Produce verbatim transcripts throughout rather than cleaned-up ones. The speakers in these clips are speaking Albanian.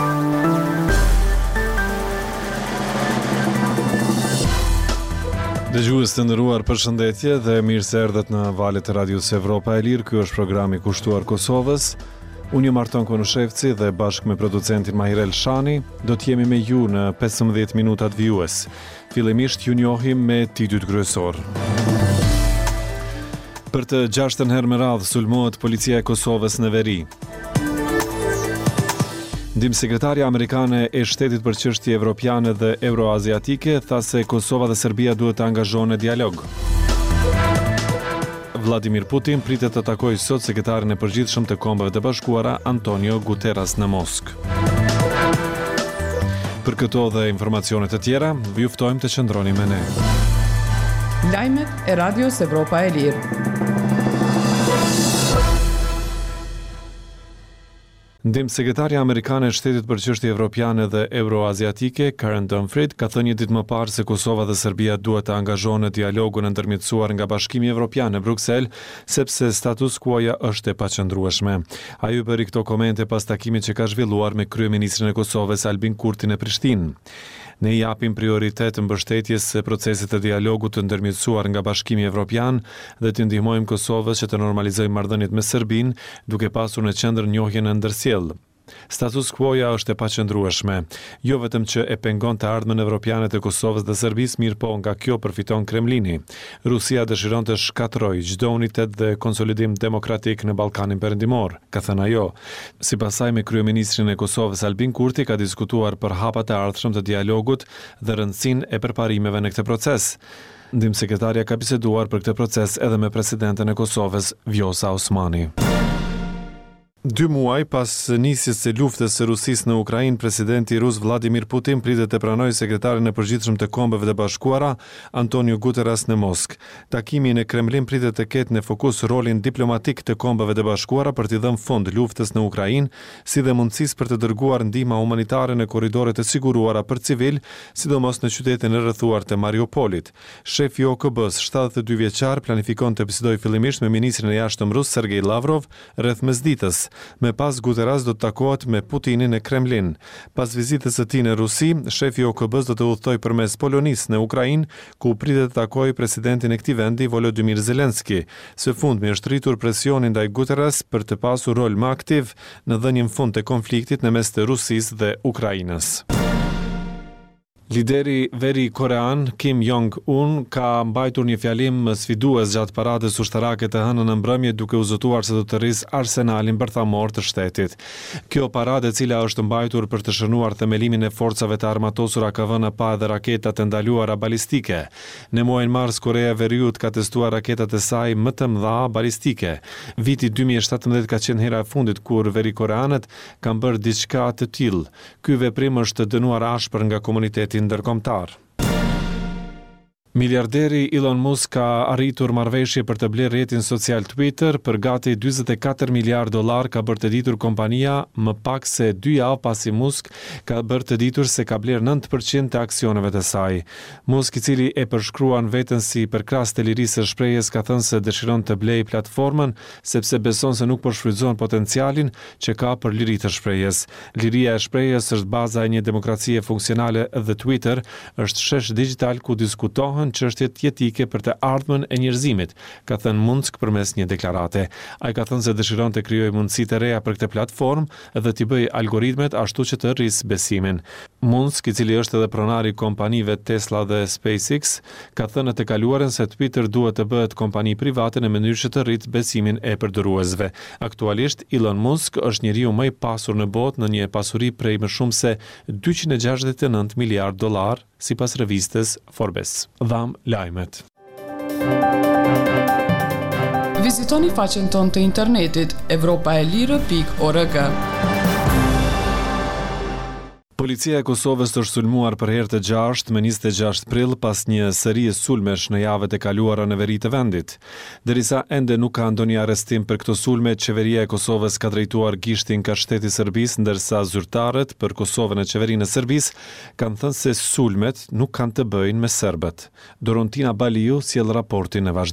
Dëgjues të nderuar, përshëndetje dhe mirë se erdhët në valët e Radios Evropa e Lirë. Ky është programi kushtuar Kosovës. Unë jam Arton Konushevci dhe bashkë me producentin Mahirel Shani do të jemi me ju në pesëmbëdhjetë minutat vijues. Fillimisht ju njohim me titujt kryesor. Për të gjashtën herë me radhë sulmohet policia e Kosovës në veri. Ndihmësekretarja amerikane e shtetit për çështje evropiane dhe euroaziatike tha se Kosova dhe Serbia duhet të angazhohen në dialog. Vladimir Putin pritet të takojë sot sekretarin e përgjithshëm të Kombeve të Bashkuara Antonio Guterres në Moskë. Për këto dhe informacione të tjera, ju ftojmë të qëndroni me ne. Lajmet e Radios Evropa e Lirë. Ndihmësekretarja amerikane e shtetit për çështje evropiane dhe euroaziatike, Karen Dumfried, ka thënë një ditë më parë se Kosova dhe Serbia duhet të angazhohen në dialogun e ndërmjetësuar nga Bashkimi Evropian në Bruksel, sepse status quo-ja është e paqëndrueshme. Ai u bëri këto komente pas takimit që ka zhvilluar me kryeministrin e Kosovës Albin Kurti në Prishtinë. Ne japim prioritet mbështetjes së procesit të dialogut të ndërmjetësuar nga Bashkimi Evropian dhe të ndihmojmë Kosovës që të normalizojë marrëdhëniet me Serbinë, duke pasur në qendër njohjen e ndërsjellë. Status quo-ja është e paqëndrueshme, jo vetëm që e pengon të ardhmen evropiane të Kosovës dhe Serbisë, mirë po nga kjo përfiton Kremlini. Rusia dëshiron të shkatërrojë çdo unitet dhe konsolidim demokratik në Ballkanin Perëndimor, ka thënë ajo. Sipas saj, me kryeministrin e Kosovës Albin Kurti ka diskutuar për hapat e ardhshëm të dialogut dhe rëndësinë e përparimeve në këtë proces. Ndihmësekretarja ka biseduar për këtë proces edhe me presidenten e Kosovës Vjosa Osmani. Dy muaj pas nisjes së luftës së Rusisë në Ukrainë, presidenti rus Vladimir Putin pritet të pranojë sekretarin e përgjithshëm të Kombeve të Bashkuara Antonio Guterres në Moskë. Takimi në Kremlin pritet të ketë në fokus rolin diplomatik të Kombeve të Bashkuara për t'i dhënë fund luftës në Ukrainë, si dhe mundësisë për të dërguar ndihmë humanitare në korridore të siguruara për civil, sidomos në qytetin e rrethuar të Mariupolit. Shefi i O K B-s shtatëdhjetë e dy vjeçar planifikon të bisedojë fillimisht me ministrin e jashtëm rus Sergej Lavrov rreth mesditës. Me pas Guterres do të takohet me Putinin në Kremlin. Pas vizitës së tij në Rusi, shefi i O K B-s do të udhtojë përmes Polonisë në Ukrainë, ku pritet të takojë presidentin e këtij vendi Volodymyr Zelensky. Së fundmi është rritur presioni ndaj Guterres për të pasur rol më aktiv në dhënien fund të konfliktit në mes të Rusisë dhe Ukrainës. Lideri veri korean Kim Jong-un ka mbajtur një fjalim sfidues gjatë paradës ushtarake të hënën në mbrëmje, duke u zotuar se do të rrisë arsenalin bërthamor të shtetit. Kjo paradë, e cila është mbajtur për të shënuar themelimin e forcave të armatosura, ka vënë pa edhe raketat të ndaluara balistike. Në muajin mars, Korea e Veriut ka testuar raketat e saj më të mëdha balistike. Viti dy mijë e shtatëmbëdhjetë ka qenë hera e fundit kur veri koreanët kanë bërë diçka të tillë. Ky veprim është dënuar ashpër nga komuniteti ndërkombëtar. Miliarderi Elon Musk ka arritur marrëveshje për të blerë rrjetin social Twitter për gati njëzet e katër miliardë dollar, ka bërë të ditur kompania më pak se dy javë pasi Musk ka bërë të ditur se ka blerë nëntë përqind të aksioneve të saj. Musk, i cili e përshkruan veten si përkras të lirisë së shprehjes, ka thënë se dëshiron të blejë platformën sepse beson se nuk po shfrytëzon potencialin që ka për liri të shprehjes. Liria e shprehjes është baza e një demokracie funksionale dhe Twitter është shesh digital ku diskutohen çështjet jetike për të ardhmen e njerëzimit, ka thënë Musk përmes një deklarate. Ai ka thënë se dëshiron të krijojë mundësi të reja për këtë platformë dhe t'i bëjë algoritmet ashtu që të rrisë besimin. Musk, i cili është edhe pronari i kompanive Tesla dhe SpaceX, ka thënë të kaluarën se Twitter duhet të bëhet kompani private në mënyrë që të rritë besimin e përdoruesve. Aktualisht, Elon Musk është njeriu më i pasur në botë në një pasuri prej më shumë se dyqind e gjashtëdhjetë e nëntë miliardë dollar, sipas revistës Forbes. Dham lajmet. Vizitoni faqen tonë të internetit evropaelire pikë org. Policia e Kosovës është sulmuar për herë të gjashtë me njëzet e gjashtë prill pas një serie sulmesh në javët e kaluara në veri të vendit. Derisa ende nuk ka ndonjë arrestim për këto sulme, qeveria e Kosovës ka drejtuar gishtin ka shteti serbis, ndërsa zyrtarët për Kosovën e qeverinë e Serbisë kanë thënë se sulmet nuk kanë të bëjnë me serbët. Dorontina Baliu sjell raportin në vazhdim.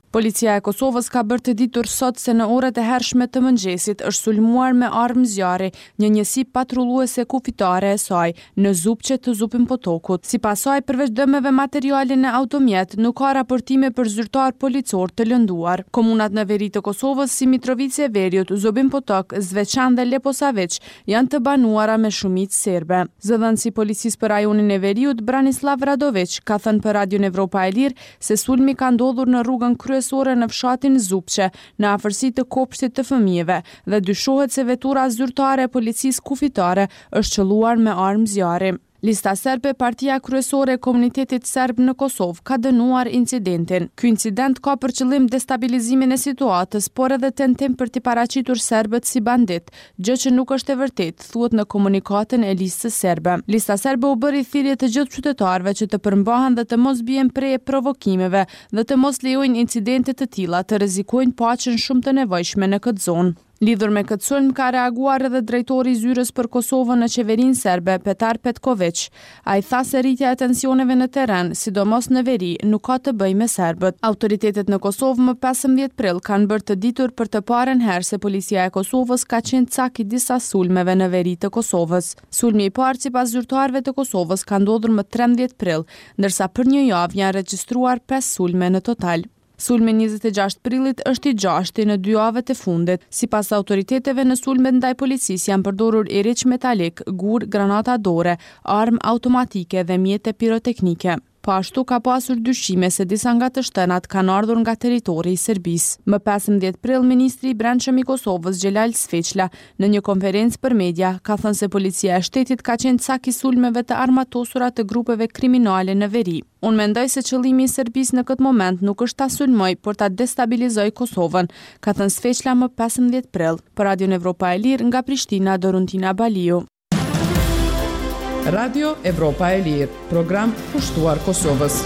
Policia e Kosovës ka bërë të ditur sot se në orët e hershme të mëngjesit është sulmuar me armë zjarri një njësi patrulluese kufitare e saj në Zupçe të Zupin Potokut. Sipas saj, përveç dëmeve materiale në automjet, nuk ka raportime për zyrtar policor të lënduar. Komunat në veri të Kosovës si Mitrovica e Veriut, Zubin Potok, Zveçan dhe Leposavić janë të banuara me shumicë serbe. Zëdhënësi policisë për rajonin e Veriut, Branislav Radović, ka thënë për Radion Evropa e Lirë se sulmi ka ndodhur në rrugën kryesore në fshatin Zupçe, në afërsi të kopshtit të fëmijëve, dhe dyshohet se vetura zyrtare e policisë kufitare është qelluar me armë zjarri. Lista serbe, partia kryesore e komunitetit serb në Kosovë, ka dënuar incidentin. Ky incident ka për qëllim destabilizimin e situatës, por edhe tentim për t'i paraqitur serbët si bandit, gjë që nuk është e vërtet, thuhet në komunikatën e listës serbe. Lista serbe u bëri thirrje të gjithë qytetarëve që të përmbahen dhe të mos bien preje provokimeve dhe të mos lejojnë incidente të tilla të rrezikojnë paqen shumë të nevojshme në këtë zonë. Lidhur me këtë sulm ka reaguar edhe drejtori i zyrës për Kosovën në qeverinë serbe, Petar Petković. Ai tha se rritja e tensioneve në terren, sidomos në veri, nuk ka të bëjë me serbët. Autoritetet në Kosovë më pesëmbëdhjetë prill kanë bërë të ditur për të parën herë se policia e Kosovës ka qenë cak i disa sulmeve në veri të Kosovës. Sulmi i parë sipas zyrtarëve të Kosovës ka ndodhur më trembëdhjetë prill, ndërsa për një javë janë regjistruar pesë sulme në total. Sulmi njëzet e gjashtë prillit është i gjashti në dy javët e fundit. Sipas autoriteteve, në sulmet ndaj policisë janë përdorur eriç metalik, gur, granata dore, armë automatike dhe mjete piroteknike. Po ashtu ka pasur dyshime se disa nga të shtënat kanë ardhur nga territori i Serbisë. Më pesëmbëdhjetë prill, ministri i brendshëm i Kosovës, Xhelal Sveçla, në një konferencë për media, ka thënë se policia e shtetit ka qenë cak i sulmeve të armatosura të grupeve kriminale në veri. Unë mendoj se qëllimi i Serbisë në këtë moment nuk është ta sulmoj, por ta destabilizoj Kosovën, ka thënë Sveçla më pesëmbëdhjetë prill. Për Radion Evropa e Lirë nga Prishtina, Doruntina Baliu. Radio Evropa e Lirë, program pushtuar Kosovës.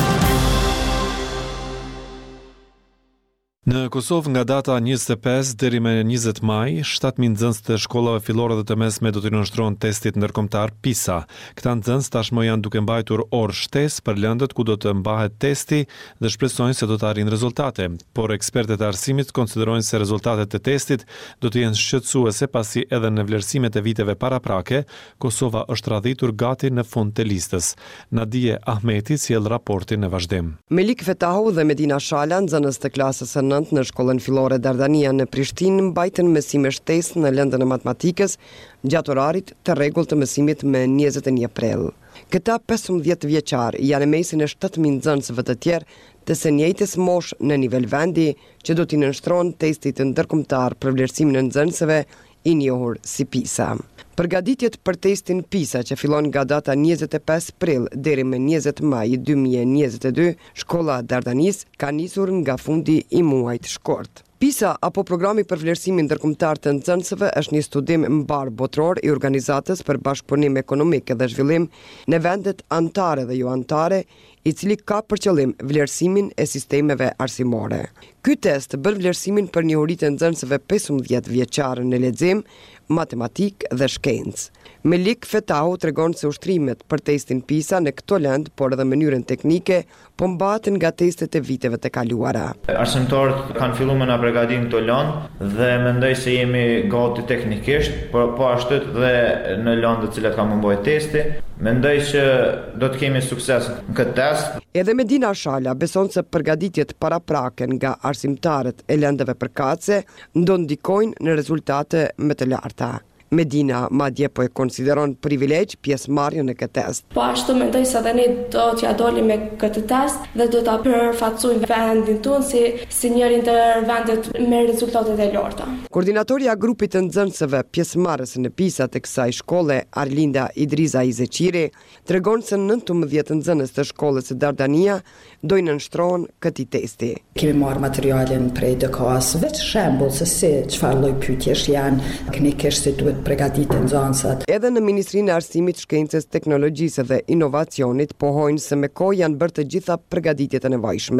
Në Kosovë nga data njëzet e pesë deri me njëzet maj, shtatë mijë nxënës të shkollave fillore dhe të mesme do të nënshtrohen testit ndërkombëtar PISA. Këta nxënës tashmë janë duke mbajtur orë shtesë për lëndët ku do të mbahet testi dhe shpresojnë se do të arrijnë rezultate, por ekspertët e arsimit konsiderojnë se rezultatet e testit do të jenë shqetësuese pasi edhe në vlerësimet e viteve paraprake, Kosova është radhitur gati në fund të listës. Nadije Ahmeti sjell raportin në vazhdim. Melik Fetahu dhe Medina Shala, nxënës të klasës së në shkollën fillore Dardania në Prishtinë, mbajtën mësime shtesë në lëndën e matematikës gjatë orarit të rregull të mësimit me njëzet e një prill. Këta pesëmbëdhjetë vjeçar janë në mesin e shtatë mijë nxënësve të tjerë të së njëjtës moshë në nivel vendi që do t'i nënshtrohen testit ndërkombëtar për vlerësimin e nxënësve i njohur si PISA. Përgatitjet për testin PISA që fillon nga data njëzet e pesë prill deri më njëzet maj dy mijë e njëzet e dy, shkolla Dardanis ka nisur nga fundi i muajit shkort. PISA apo programi për vlerësimin ndërkombëtar të nxënësve është një studim mbar botror i Organizatës për Bashkëpunim Ekonomik dhe Zhvillim në vendet anëtare dhe jo anëtare, i cili ka për qëllim vlerësimin e sistemeve arsimore. Ky test bën vlerësimin për njohuritë e nxënësve pesëmbëdhjetë vjeçar në lexim, matematik dhe shkencë. Melik Fetahu tregon se ushtrimet për testin PISA në këto lëndë, por edhe mënyrën teknike, po mbahen nga testet e viteve të kaluara. Arsimtarët kanë filluar me na përgatitin këto lëndë dhe mendoj se jemi gati teknikisht, por po ashtu dhe në lëndët të cilat ka munduar testi. Mendoj që do të kemi sukses në këtë test. Edhe Medina Shala beson se përgatitjet paraprake nga arsimtarët e lëndëve përkatëse do ndikojnë në rezultate më të larta. Medina madje po e konsideron privilegj pjesëmarrjen në këtë test. Po ashtu mendoj se edhe ne do t'ja dolim me këtë test dhe do ta përfaqësojmë vendin tonë si si njëri ndër vendet me rezultatet e larta. Koordinatorja e grupit të nxënësve pjesëmarrës në PISA të kësaj shkolle, Arlinda Idriza Izeqiri, tregon se nëntëmbëdhjetë nxënës të shkollës së Dardania do i nënshtrohen këtij testi. Kemi marrë materialin prej D K A-s, veç shembull se si çfarë lloj pyetjesh janë, teknikisht si duhet përgatiten nxënësat. Edhe në Ministrinë e Arsimit, Shkencës, Teknologjisë dhe Inovacionit pohojnë se me kohë janë bërë të gjitha përgatitjet e nevojshme.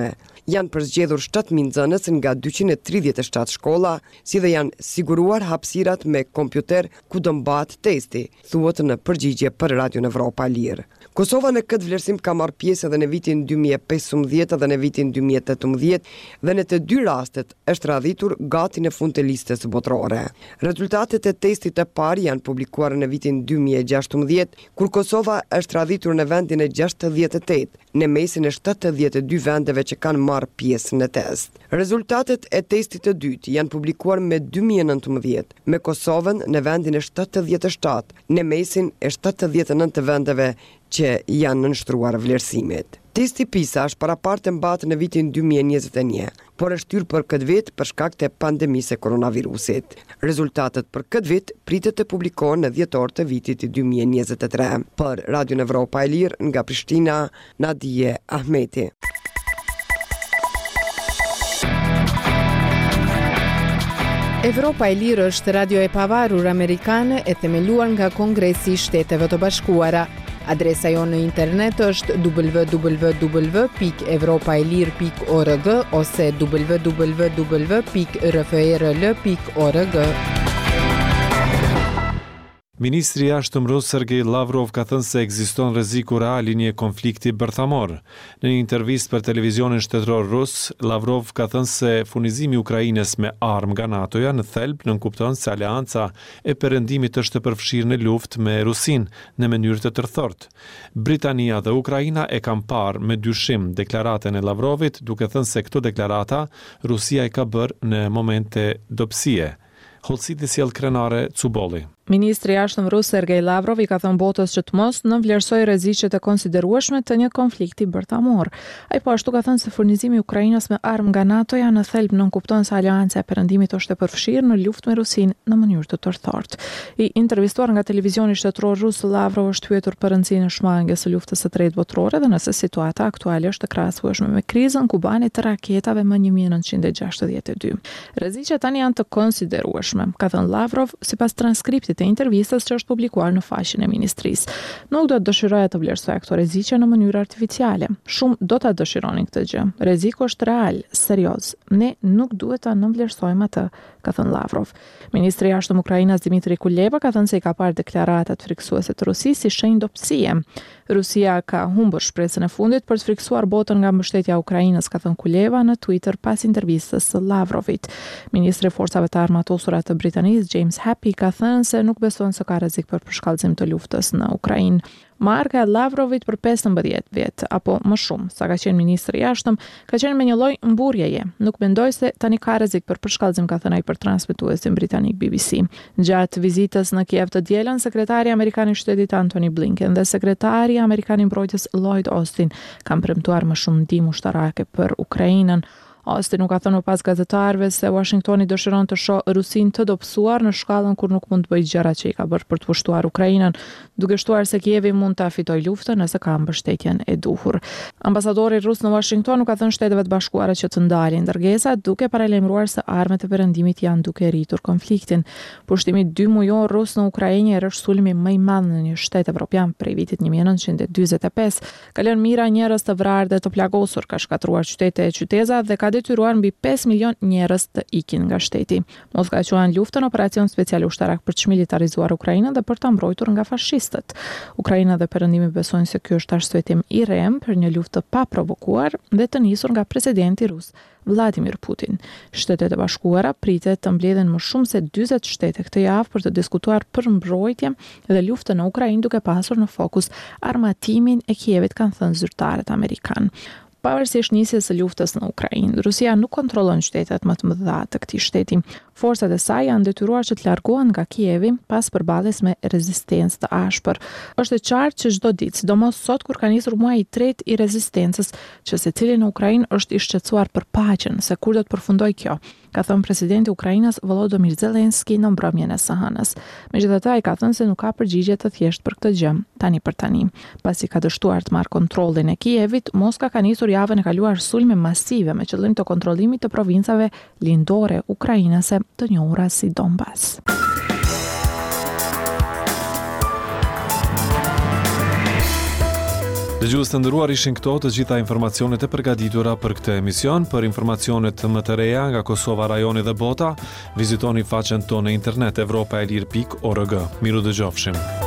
Janë përzgjedhur shtatë mijë nxënës nga dyqind e tridhjetë e shtatë shkolla, si dhe janë siguruar hapësirat me kompjuter ku do mbahet testi, thuhet në përgjigje për Radion Evropa e Lirë. Kosova në këtë vlerësim ka marrë pjesë edhe në vitin dy mijë e pesëmbëdhjetë dhe në vitin dy mijë e tetëmbëdhjetë dhe në të dy rastet është radhitur gati në fund të listës botërore. Rezultatet e testit të parë janë publikuar në vitin dy mijë e gjashtëmbëdhjetë, kur Kosova është radhitur në vendin e gjashtëdhjetë e tetë, në mesin e shtatëdhjetë e dy vendeve që kanë marrë pjesë në test. Rezultatet e testit të dytë janë publikuar me dy mijë e nëntëmbëdhjetë, me Kosovën në vendin e shtatëdhjetë e shtatë, në mesin e shtatëdhjetë e nëntë të vendeve që janë nënshtruar vlerësimit. Testi PISA është parapartë të mbatë në vitin dy mijë e njëzet e një, por është hyrë për këtë vit për shkak të pandemisë e koronavirusit. Rezultatet për këtë vit pritet të publikohen në dhjetor të vitit dy mijë e njëzet e tre. Për Radion Evropa e Lirë nga Prishtina, Nadije Ahmeti. Evropa e Lirë është radio e pavarur amerikane e themeluar nga Kongresi i Shteteve të Bashkuara. Adresa jonë në internet është w w w pikë evropaelir pikë org ose w w w pikë r f e r l pikë org. Ministri i Jashtëm rus Sergej Lavrov ka thënë se ekziston rreziku real i një konflikti bërthamor. Në një intervistë për televizionin shtetëror rus, Lavrov ka thënë se furnizimi i Ukrainës me armë nga NATO-ja në thelb nënkupton se aleanca e perëndimit është e përfshirë në luftë me Rusinë në mënyrë të tërthortë. Britania dhe Ukraina e kanë parë me dyshim deklaratën e Lavrovit, duke thënë se këto deklarata Rusia i ka bërë në momente dobësie. Holsiti sjell krenare Cubolli. Ministri i Jashtëm rus Sergej Lavrov i ka thënë botës që të mos nënvlerësojë rreziqet e konsiderueshme të një konflikti bërthamor. Ai po ashtu ka thënë se furnizimi i Ukrainës me armë nga NATO-ja në thelb nënkupton se aleanca e perëndimit është e përfshirë në luftë me Rusinë në mënyrë të tërthortë. I intervistuar nga televizioni shtetëror rus, Lavrov është pyetur për rëndësinë e shmangjes së luftës së tretë botërore dhe nëse situata aktuale është e krahasueshme me krizën kubane të raketave më një mijë e nëntëqind e gjashtëdhjetë e dy. Rreziqet tani janë të konsiderueshme, ka thënë Lavrov sipas transkriptit të intervistës që është publikuar në faqen e ministrisë. Nuk do të dëshiroja të vlerësoja këto rreziqe në mënyrë artificiale. Shumë do ta dëshironin këtë gjë. Rreziku është real, serioz. Ne nuk duhet ta nënvlerësojmë atë, ka thënë Lavrov. Ministri i Jashtëm Ukrainës Dmitri Kuleba ka thënë se i ka parë deklaratat friksuese të Rusisë si shenjë dobësie. Rusia ka humbur shpresën e fundit për të friksuar botën nga mbështetja e Ukrainës, ka thënë Kuleba në Twitter pas intervistës së Lavrovit. Ministri i Forcave të Armatosura të Britanisë James Happy ka thënë se nuk beson se ka rrezik për përshkallëzim të luftës në Ukrainë. Marka e Lavrovit për pesëmbëdhjetë vjet apo më shumë, sa ka qenë ministri i jashtëm, ka qenë me një lloj mburjeje. Nuk mendoj se tani ka rrezik për përshkallëzim, ka thënë ai për transmetuesin britanik B B C. Gjatë vizitës në Kiev të dielën, sekretari amerikan i shtetit Antony Blinken dhe sekretari amerikan i mbrojtjes Lloyd Austin kanë premtuar më shumë ndihmë ushtarake për Ukrainën. Austin nuk ka thënë më pas gazetarëve se Washingtoni dëshiron të shohë Rusinë të dobësuar në shkallën kur nuk mund të bëjë gjërat që i ka bërë për të pushtuar Ukrainën, duke shtuar se Kievi mund ta fitojë luftën nëse ka mbështetjen e duhur. Ambasadori rus në Washington nuk ka thënë Shteteve të Bashkuara që të ndalin dërgesat, duke paralajmëruar se armët e perëndimit janë duke rritur konfliktin. Pushtimi dy mujor rus në Ukrainë është sulmi më i madh në një shtet evropian prej vitit një mijë e nëntëqind e dyzet e pesë. Ka lënë mijëra njerëz të vrarë dhe të plagosur, ka shkatruar qytete e qyteza dhe ka detyruar mbi pesë milion njerëz të ikin nga shteti. Moskva quan luftën operacion special ushtarak për të militarizuar Ukrainën dhe për ta mbrojtur nga fashistët. Ukraina dhe perëndimi besojnë se ky është arsyetim i rem për një luftë të paprovokuar dhe të nisur nga presidenti rus Vladimir Putin. Shtetet e Bashkuara pritet të mbledhin më shumë se dyzet shtete këtë javë për të diskutuar për mbrojtje dhe luftën në Ukrainë, duke pasur në fokus armatimin e Kievit, kanë thënë zyrtarët amerikanë. Pavarësisht nisjes së luftës në Ukrainë, Rusia nuk kontrollon qytetet më të mëdha të këtij shteti. Forcat e saj janë detyruar që të largohen nga Kievi pas përballjes me rezistencë të ashpër. Është e qartë që çdo ditë, sidomos sot kur ka nisur muaji i tretë i rezistencës, që secili në Ukrainë është i shqetësuar për paqen, se kur do të përfundojë kjo, ka thënë presidenti i Ukrainës Volodymyr Zelensky në mbrëmjen e së hënës. Megjithatë, ai ka thënë se nuk ka përgjigje të thjeshtë për këtë gjë, tani për tani. Pasi ka dështuar të marrë kontrollin e Kievit, Moska ka nisur javën e kaluar sulme masive me qëllim të kontrollimit të provincave lindore ukrainase të njohura si Donbas. Dëgjues të nderuar, ishin këto të gjitha informacionet e përgatitura për këtë emision. Për informacionet më të reja nga Kosova, rajoni dhe bota, vizitoni faqen tonë në internet evropaelir pikë org. Miru dëgjofshim.